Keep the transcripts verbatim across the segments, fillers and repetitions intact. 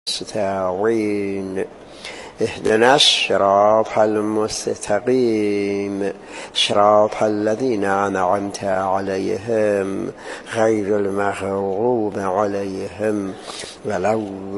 المستعين اهدنا الصراط المستقيم صراط الذين أنعمت عليهم غير المغضوب عليهم ولا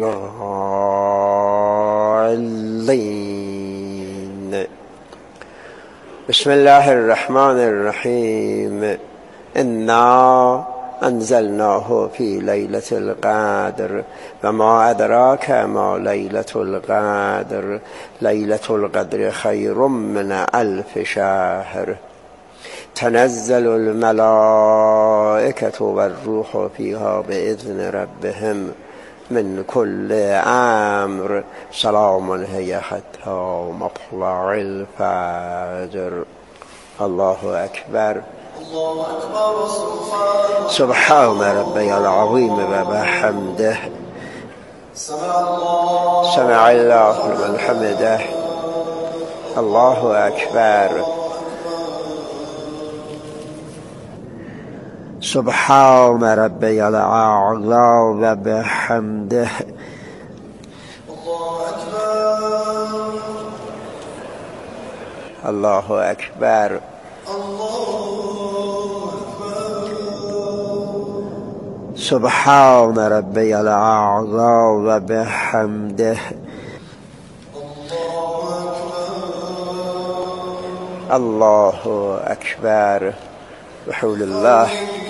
الضالين. بسم الله الرحمن الرحيم. إنا أنزلناه في ليلة القدر وما أدراك ما ليلة القدر ليلة القدر خير من ألف شهر تنزل الملائكة والروح فيها بإذن ربهم من كل أمر سلام هي حتى مطلع الفجر. الله أكبر. الله أكبر. سبحان ربي العظيم وبحمده. سمع الله سمع الله لمن حمده. الله أكبر. سبحان ربي الأعلى وبحمده. الله أكبر. الله أكبر. سبحان ربي الأعلى وبحمده. الله أكبر. بحول الله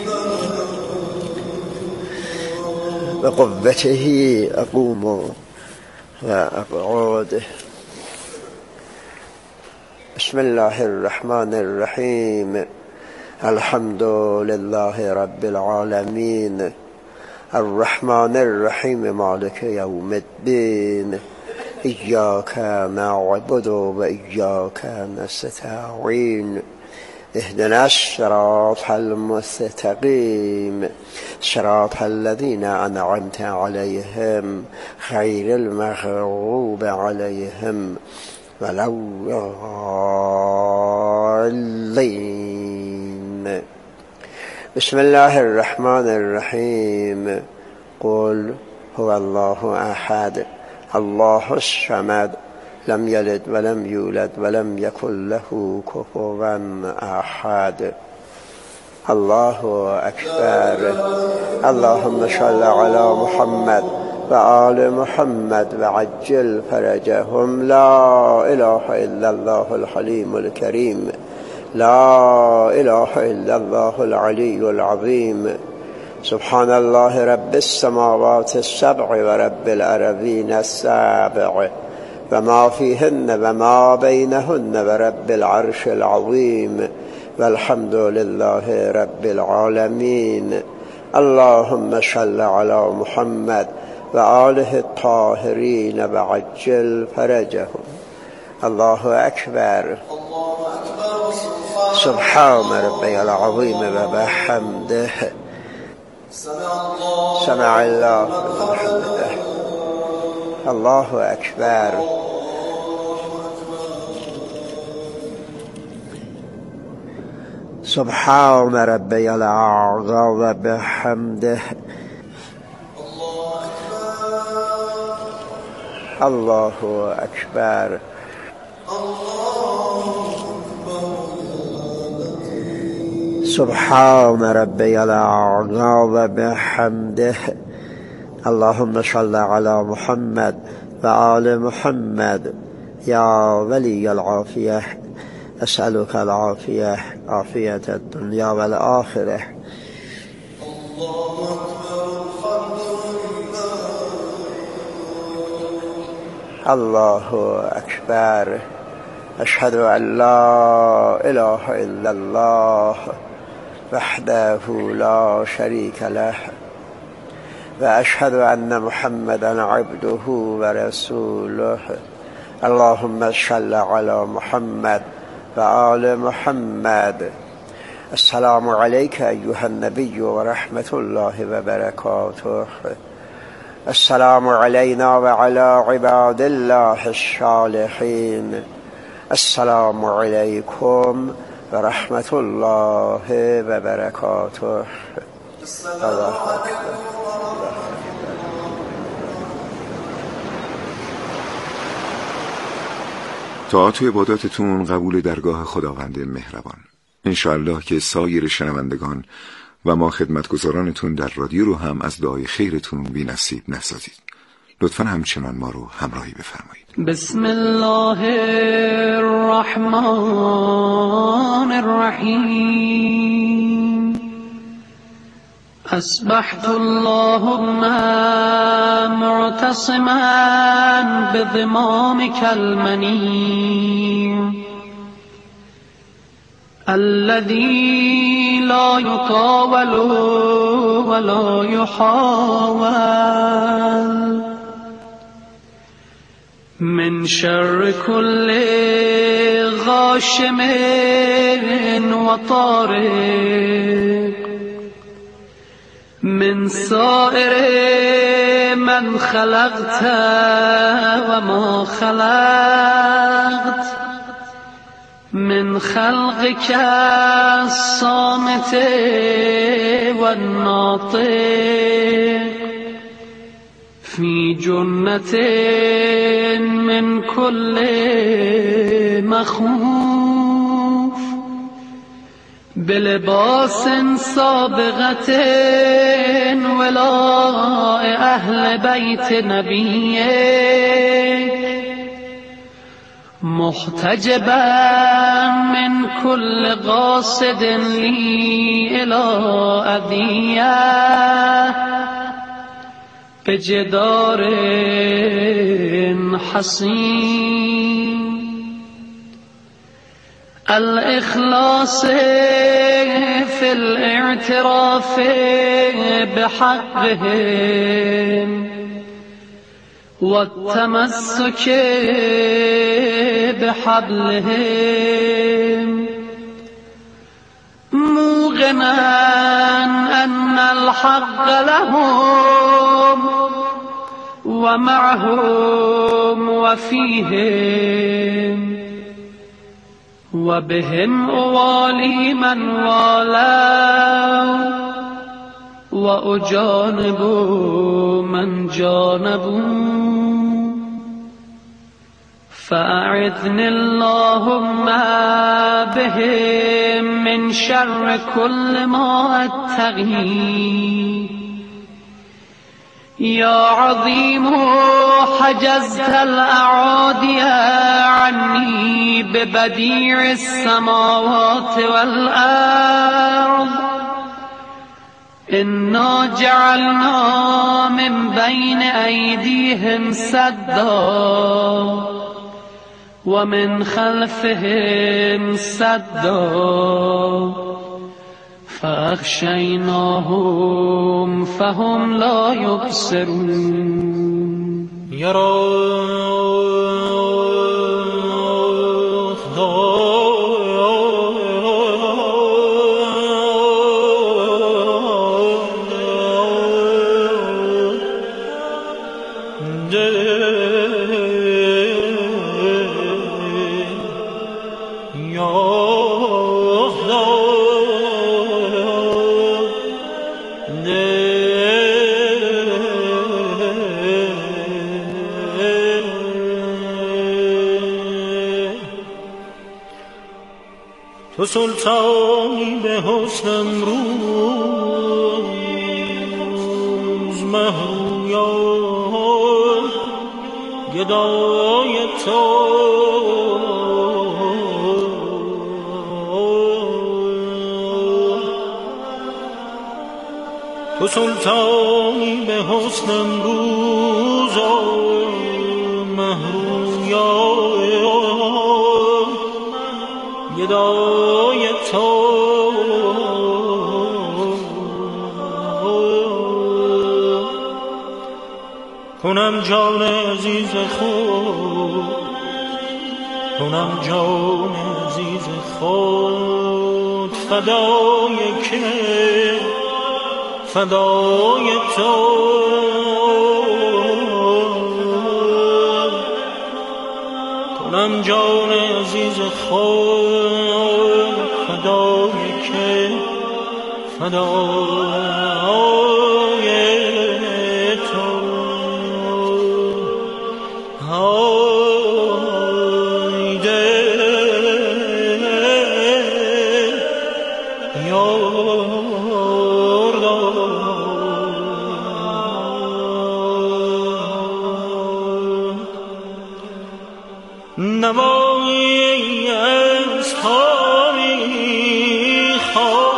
بقوته أقوم وأقعد. بسم الله الرحمن الرحيم. الحمد لله رب العالمين الرحمن الرحيم مالك يوم الدين إياك نعبد وإياك نستعين اهدنا الصراط المستقيم صراط الذين أنعمت عليهم غير المغضوب عليهم ولا الضالين. بسم الله الرحمن الرحيم. قل هو الله أحد الله الصمد لم يلد ولم يولد ولم يكن له كفوا أحد. الله أكبر. اللهم صل على محمد وآل محمد وعجل فرجهم. لا إله إلا الله الحليم الكريم لا إله إلا الله العلي العظيم. سبحان الله رب السماوات السبع ورب الأرضين السبع وما فيهن وما بينهن ورب العرش العظيم والحمد لله رب العالمين. اللهم صل على محمد وآله الطاهرين وعجل فرجهم. الله أكبر. سبحان ربي العظيم وبحمده. سمع الله لمن حمده. الله أكبر. سبحان ربي الأعلى وبحمده. الله أكبر. سبحان ربي الأعلى وبحمده. اللهم صل على محمد وآل محمد. يا ولي العافية أسألك العافية عافية الدنيا والآخرة. الله أكبر. أشهد أن لا إله إلا الله وحده لا شريك له وأشهد أن محمدا عبده ورسوله. اللهم صل على محمد وآل محمد. السلام عليك أيها النبي ورحمة الله وبركاته. السلام علينا وعلى عباد الله الصالحين. السلام عليكم ورحمة الله وبركاته. الله أكبر. طاعت و عباداتتون قبول درگاه خداوند مهربان. انشاءالله که سایر شنوندگان و ما خدمتگزارانتون در رادیو رو هم از دعای خیرتون بی نصیب نسازید. لطفاً همچنان ما رو همراهی بفرمایید. بسم الله الرحمن الرحیم. اصبحت اللهم معتصما بضمامك المنی الذي لا يطاول ولا يحاول من شر كل غاشم وطارق من سائر من خلقت وما خلقت من خلقك الصامت والناطق في جنة من كل مخوف بلباس سابغة ولاء أهل بيت نبيك محتجبا من كل قاصد لي إلى أذية بجدار حصين الإخلاص في الاعتراف بحقهم والتمسك بحبلهم موقنا أن الحق لهم ومعهم وفيهم وبهم أوالي من والوا وأجانب من جانبوا فأعذني اللهم بهم من شر كل ما أتقي يا عظيم حجزت الأعادي عني ببديع السماوات والأرض إنا جعلنا من بين أيديهم سدا ومن خلفهم سدا فأغشيناهم فهم لا يبصرون تو سلطانی به حسن امروز مهرویان گدای تو تو سلطانی به حسن امروز مهرویان گدای تو کنم جان عزیز خود کنم جان عزیز خود فدای که فدای تو کنم جان عزیز خود فدای که فدای تو هایده نوایی از تاریخ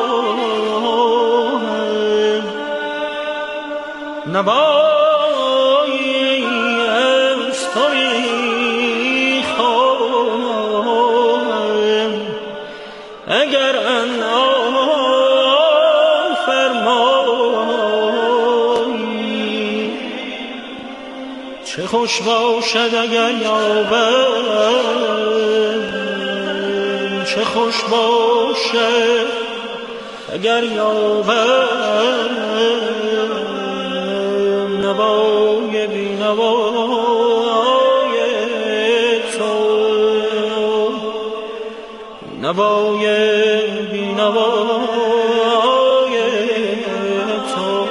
نوایی از تاریخ اگر انا فرمایی چه خوش باشد اگر یابم چه خوش باشد اگر یابم نوای بی نوای تو نوای بی نوای تو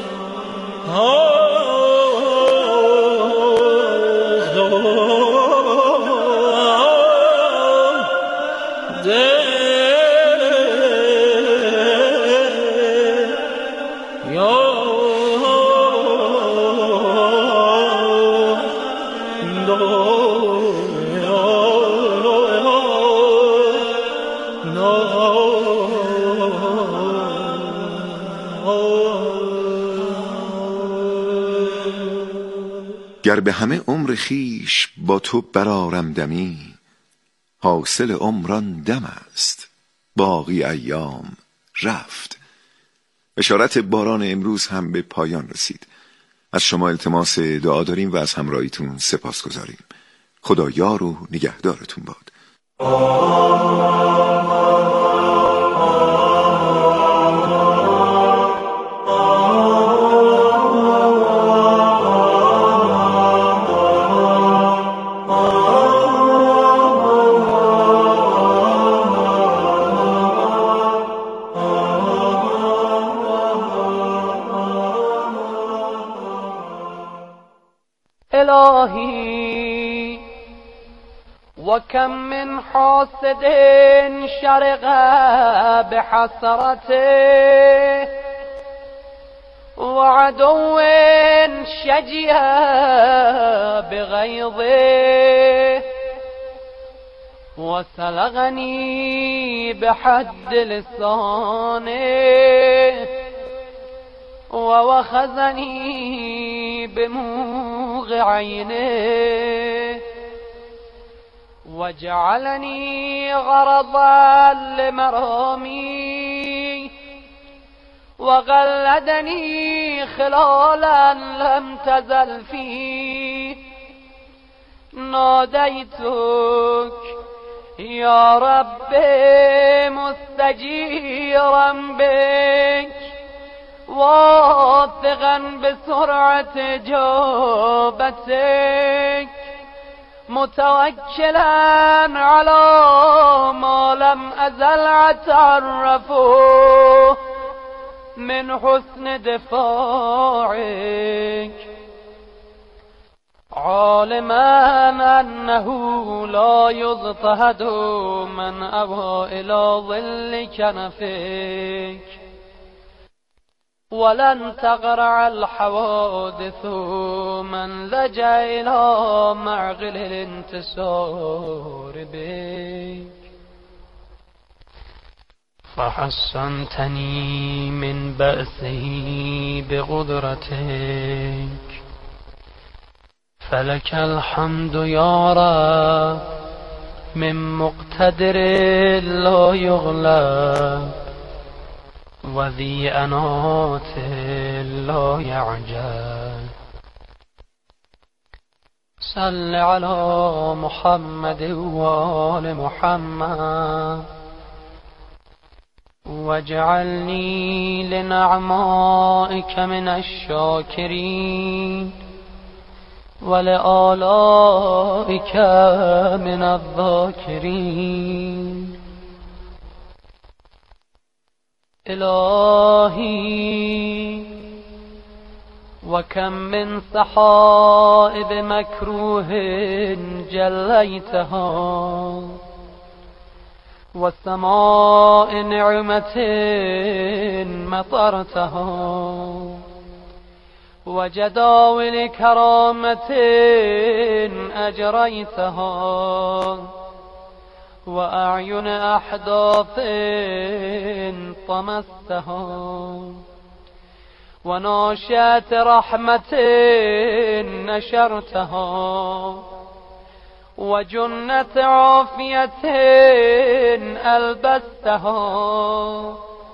گر به همه عمر خیش با تو برارم دمی حاصل عمران دم است باقی ایام رفت. اشارت باران امروز هم به پایان رسید. از شما التماس دعا داریم و از همراهیتون سپاس گذاریم. خدا یار و نگهدارتون باد. إلهي وكم من حاسد شرق بحسرته وعدو شجي بغيظه وسلغني بحد لسانه ووخزني بموغ عينه وجعلني غرضا لمرامي وغلدني خلالا لم تزل فيه ناديتك يا رب مستجيرا بك واثقا بسرعة جوبتك متوكلا على ما لم أزل أتعرفه من حسن دفاعك عالما أنه لا يضطهد من أبى إلى ظل كنفك ولن تغرع الحوادث من لجأ إلى معقل الانتصار بك فحسنتني من بأسه بقدرتك فلك الحمد يا رب من مقتدر لا يغلب وذي أنات لا يعجل صل على محمد وآل محمد واجعلني لنعمائك من الشاكرين ولآلائك من الذاكرين إلهي وكم من سحائب مكروه جليتها وسماء نعمة مطرتها وجداول كرامة أجريتها وأعين أحداث طمستها وناشئة رحمة نشرتها وجنة عافية ألبستها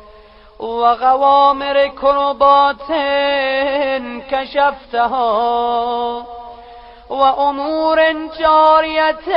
وغوامر كربات كشفتها وأمور جارية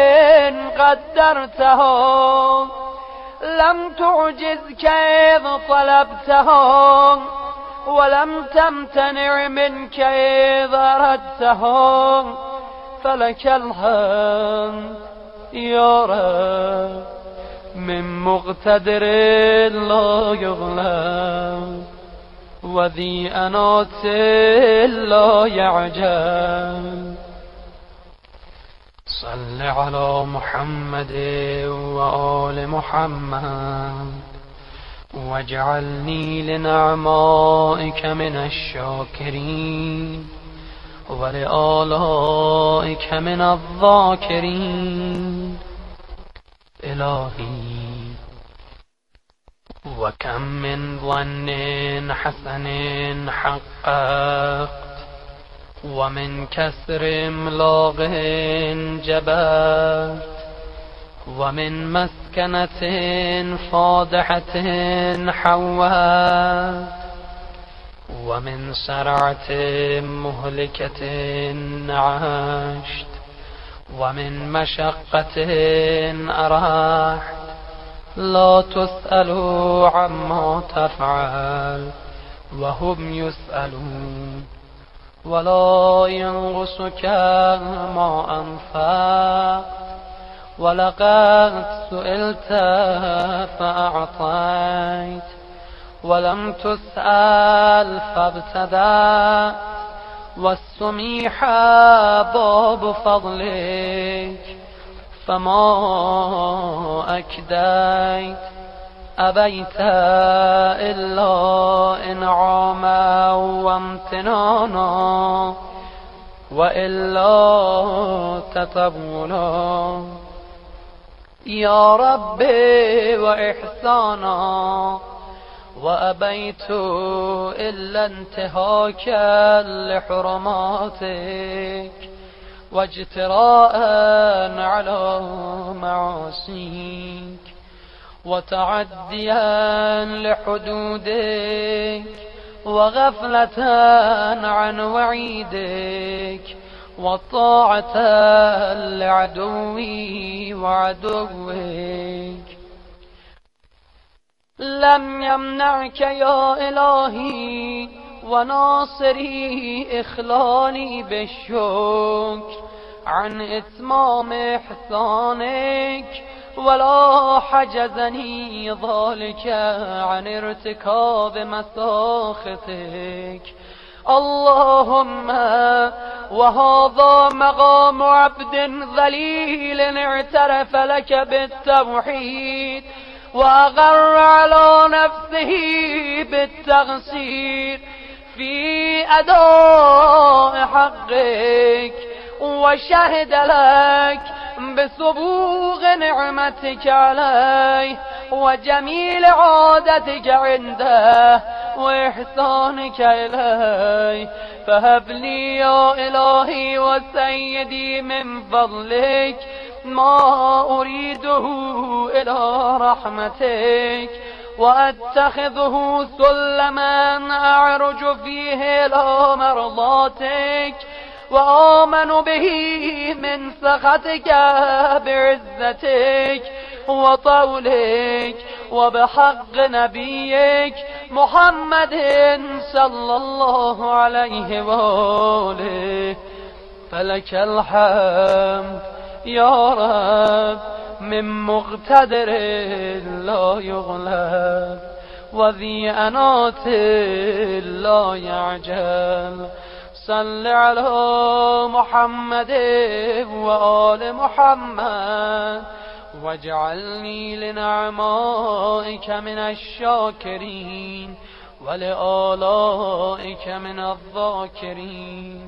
قدرتها لم تعجزك إذ طلبتها ولم تمتنع منك إذ أردتها فلك الحمد يا رب من مقتدر لا يغلب وذي أنات لا يعجب صل على محمد وآل محمد واجعلني لنعمائك من الشاكرين ولآلائك من الذاكرين إلهي وكم من ظن حسن حققت ومن كسر املاق جبرت ومن مسكنة فاضحة حوت ومن سرعة مهلكة عشت ومن مشقة أرحت لا تسأل عما تفعل وهم يسألون ولا ينقصك ما أنفقت ولقد سئلت فأعطيت ولم تسأل فابتدأت والسميح باب فضلك فما أكديت أبيت إلا إنعاما وامتنانا وإلا تطولا يا ربي وإحسانا وأبيت إلا انتهاكا لحرماتك واجتراء على معاصيك وتعديا لحدودك وغفلة عن وعيدك وطاعة لعدوي وعدوك لم يمنعك يا إلهي وناصري إخلالي بالشكر عن إتمام إحسانك ولا حجزني ذلك عن ارتكاب مساخطك اللهم وهذا مقام عبد ذليل اعترف لك بالتوحيد وأغر على نفسه بالتقصير في أداء حقك وشهد لك بسبوغ نعمتك عليه وجميل عادتك عنده وإحسانك إليه فهب لي يا إلهي وسيدي من فضلك ما أريده إلى رحمتك وأتخذه سلما أعرج فيه إلى مرضاتك وآمن به من سخطك بعزتك وطولك وبحق نبيك محمد صلى الله عليه وآله فلك الحمد يا رب من مقتدر لا يغلب وذي أنات لا يعجل صل على محمد وآل محمد واجعلني لنعمائك من الشاكرين ولآلائك من الذاکرین.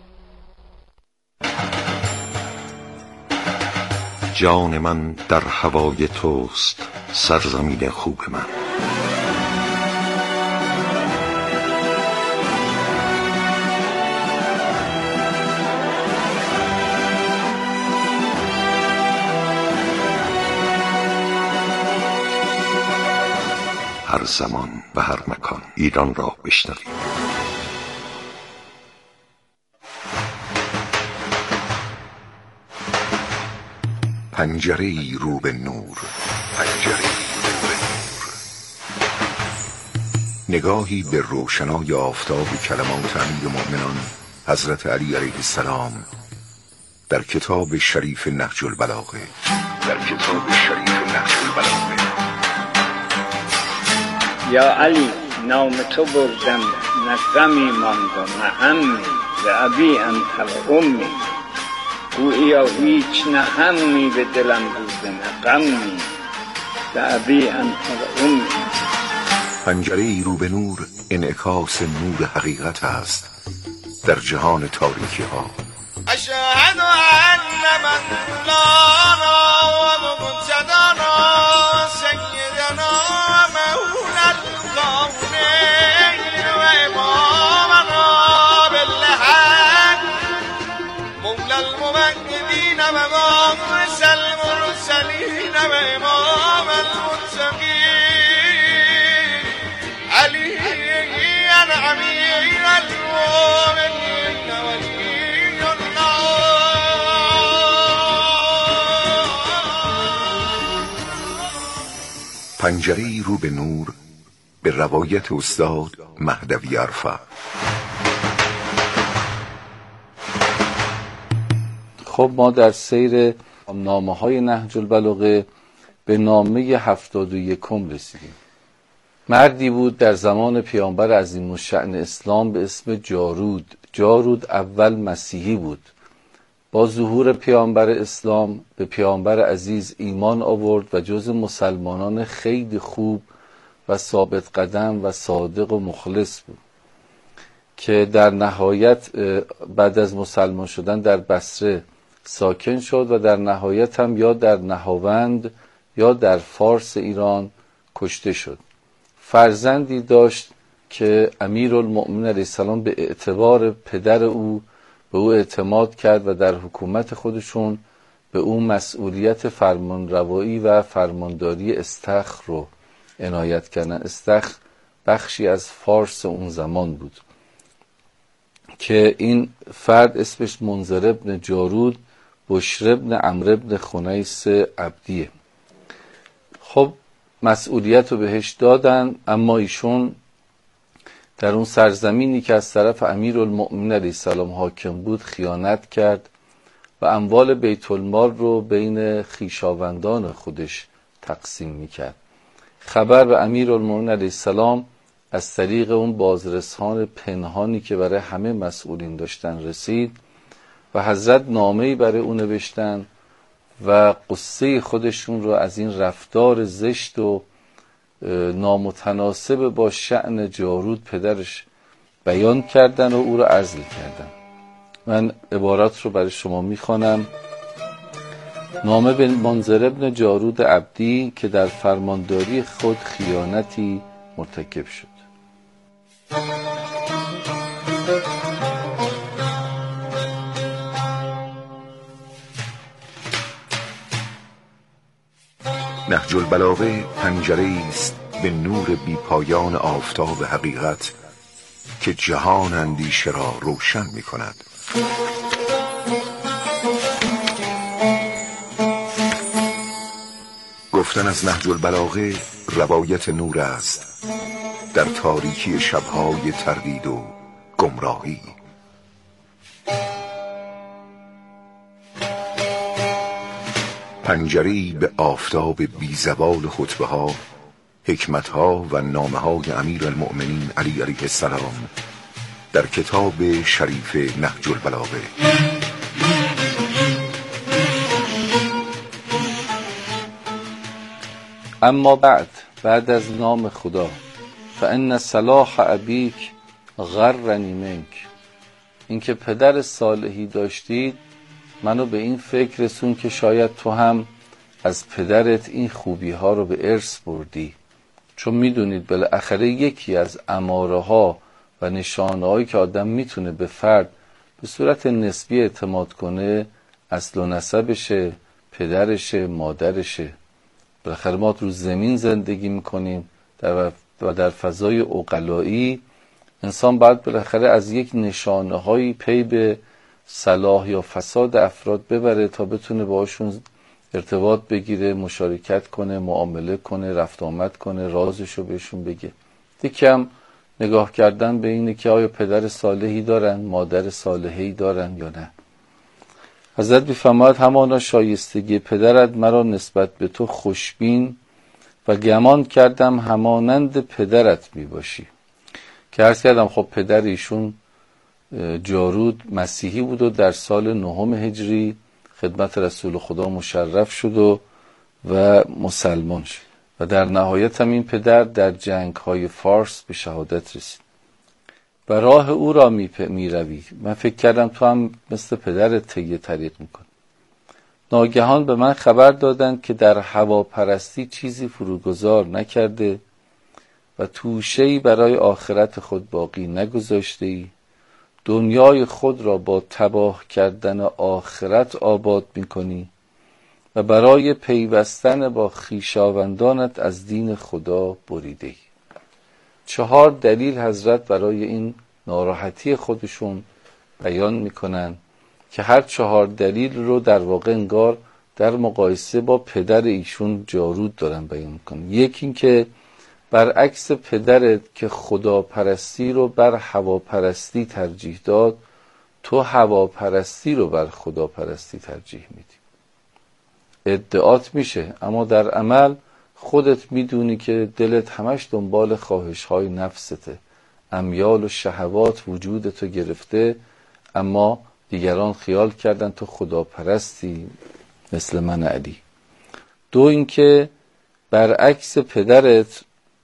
جان من در هوای توست سرزمین خوب من. هر زمان و هر مکان ایران را بشنوید. پنجره ای رو به نور، پنجره ای رو به نور، نگاهی به روشنای آفتاب کلمات امیرالمؤمنین حضرت علی علیه السلام در کتاب شریف نهج البلاغه. در کتاب شریف نهج البلاغه. یا علی نام تو بردم نه غمی ماند و نه همی، ز ابی انت و امی. گوییا هیچ نه همی به دلم بوده نه غمی، ز ابی انت و امی. پنجره ای رو به نور انعکاس نور حقیقت است در جهان تاریکی ها. اشهد ان من مولانا و مقتدانا سیدنا مولا الكونین و امامنا بالحق مولا الممجدین و وارث المرسلین و امام المتقین علی امیر المؤمنین ولی الله. پنجره ای رو به نور به روایت استاد مهدوی عرفه. خب ما در سیر نامه های نهج البلاغه به نامه هفتاد و یکم رسیدیم. مردی بود در زمان پیامبر عظیم الشأن اسلام به اسم جارود. جارود اول مسیحی بود. با ظهور پیامبر اسلام به پیامبر عزیز ایمان آورد و جز مسلمانان خیلی خوب و ثابت قدم و صادق و مخلص بود که در نهایت بعد از مسلمان شدن در بصره ساکن شد و در نهایت هم یا در نهاوند یا در فارس ایران کشته شد. فرزندی داشت که امیرالمؤمنین علیه السلام به اعتبار پدر او به او اعتماد کرد و در حکومت خودشون به او مسئولیت فرمانروایی و فرمانداری استخر رو عنایت کردن. استخر بخشی از فارس اون زمان بود که این فرد اسمش منذر ابن جارود بشر ابن عمرو ابن خنیس عبدیه. خب مسئولیت رو بهش دادن، اما ایشون در اون سرزمینی که از طرف امیرالمؤمنین علیه السلام حاکم بود خیانت کرد و اموال بیت المال رو بین خویشاوندان خودش تقسیم میکرد. خبر به امیرالمؤمنین علیه السلام از طریق اون بازرسان پنهانی که برای همه مسئولین داشتن رسید و حضرت نامه‌ای برای اون نوشتن و قصه خودشون رو از این رفتار زشت و نامتناسب با شأن جارود پدرش بیان کردن و او رو عزل کردن. من عبارات رو برای شما میخوانم. نامه به منذر ابن جارود عبدی که در فرمانداری خود خیانتی مرتکب شد. نهج البلاغه پنجره است به نور بی پایان آفتاب حقیقت که جهان اندیشه را روشن می کند. گفتن از نهج البلاغه روایت نور است در تاریکی شبهای تردید و گمراهی. پنجره‌ای به آفتاب بی زوال خطبه ها، حکمت ها و نامه های امیر المؤمنین علی علیه السلام در کتاب شریف نهج البلاغه. اما بعد بعد از نام خدا فان صلاح ابیک غرنی منک، اینکه پدر صالحی داشتید منو به این فکر رسون که شاید تو هم از پدرت این خوبی ها رو به ارث بردی. چون میدونید بالاخره یکی از اماره ها و نشانه هایی که آدم میتونه به فرد به صورت نسبی اعتماد کنه اصل و نسبشه، پدرشه، مادرشه. بالاخره ما رو زمین زندگی میکنیم در و در فضای عقلایی انسان باید بالاخره از یک نشانه هایی پی به صلاح یا فساد افراد ببره تا بتونه باشون ارتباط بگیره، مشارکت کنه، معامله کنه، رفت آمد کنه، رازشو بهشون بگه. یکم نگاه کردن به اینه که آیا پدر صالحی دارن، مادر صالحی دارن یا نه. حضرت می‌فرماید همانا شایستگی پدرت مرا نسبت به تو خوشبین و گمان کردم همانند پدرت می باشی. که عرض کردم خب پدر ایشون جارود مسیحی بود و در سال نهم هجری خدمت رسول خدا مشرف شد و, و مسلمان شد و در نهایت هم این پدر در جنگ های فارس به شهادت رسید و راه او را می, می روی. من فکر کردم تو هم مثل پدرت طی طریق میکن. ناگهان به من خبر دادند که در هواپرستی چیزی فروگذار نکرده و توشه‌ای برای آخرت خود باقی نگذاشته ای، دنیای خود را با تباه کردن آخرت آباد میکنی و برای پیوستن با خویشاوندانت از دین خدا بریده ای. چهار دلیل حضرت برای این ناراحتی خودشون بیان میکنن که هر چهار دلیل رو در واقع انگار در مقایسه با پدر ایشون جارود دارن بیان میکنن. یکی این که برعکس پدرت که خداپرستی رو بر هواپرستی ترجیح داد، تو هواپرستی رو بر خداپرستی ترجیح میدی. ادعات میشه اما در عمل خودت میدونی که دلت همش دنبال خواهش‌های نفسته، امیال و شهوات وجودتو گرفته، اما دیگران خیال کردن تو خداپرستی مثل من علی. دو اینکه برعکس پدرت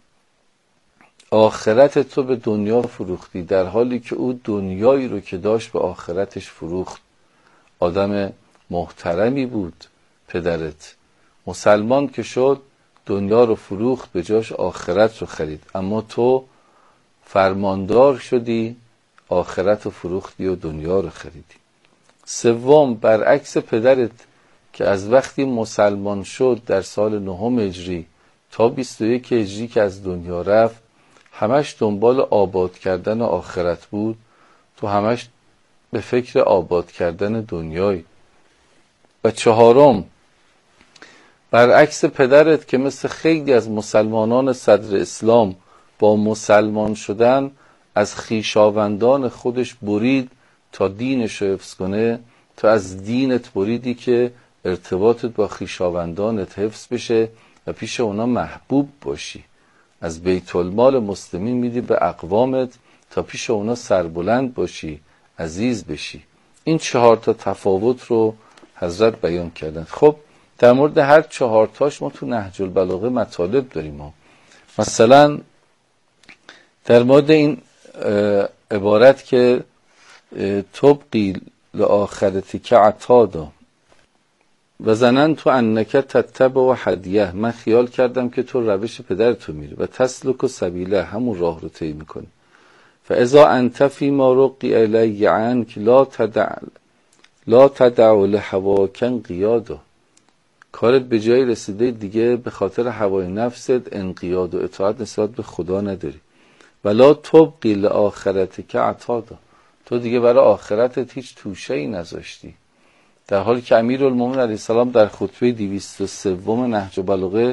آخرت تو به دنیا فروختی، در حالی که او دنیایی رو که داشت به آخرتش فروخت. آدم محترمی بود پدرت، مسلمان که شد دنیا رو فروخت به جاش آخرت رو خرید، اما تو فرماندار شدی آخرت رو فروختی و دنیا رو خریدی. سوم برعکس پدرت که از وقتی مسلمان شد در سال نهم هجری تا بیست و یک هجری که از دنیا رفت همش دنبال آباد کردن آخرت بود، تو همش به فکر آباد کردن دنیای. و چهارم برعکس پدرت که مثل خیلی از مسلمانان صدر اسلام با مسلمان شدن از خویشاوندان خودش برید تا دینش رو حفظ کنه، تو از دینت بریدی که ارتباطت با خویشاوندانت حفظ بشه و پیش اونا محبوب باشی. از بیت المال مسلمین میدی به اقوامت تا پیش اونا سربلند باشی، عزیز بشی. این چهار تا تفاوت رو حضرت بیان کردن. خب در مورد هر چهار تاش ما تو نهج البلاغه مطالب داریم. ما مثلا در مورد این عبارت که تبقی لآخرتی که عطادا و زنن تو انک تتبع و هدیه، من خیال کردم که تو روش پدرتو میری و تسلک و سبیله، همون راه رو طی میکنی. فاذا انت فی ما رقی الی عنک لا تدع لا تدع لهواک انقیادا، کارت به جای رسیده دیگه به خاطر هوای نفست انقیاد و اطاعت نسبت به خدا نداری. ولا تبقی لآخرت که عطادا، تو دیگه برای آخرتت هیچ توشه‌ای نذاشتی. در حالی که امیرالمومنین علیه السلام در خطبه دویست و سه نهج البلاغه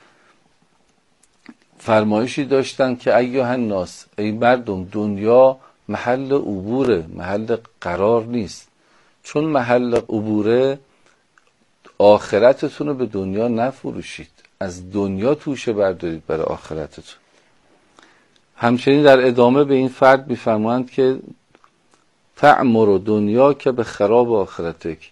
فرمایشی داشتن که ایها الناس، ای مردم، دنیا محل عبوره، محل قرار نیست. چون محل عبوره آخرتتون رو به دنیا نفروشید، از دنیا توشه بردارید برای آخرتتون. همچنین در ادامه به این فرد میفرمایند که تعمر دنیا که به خراب آخرتک،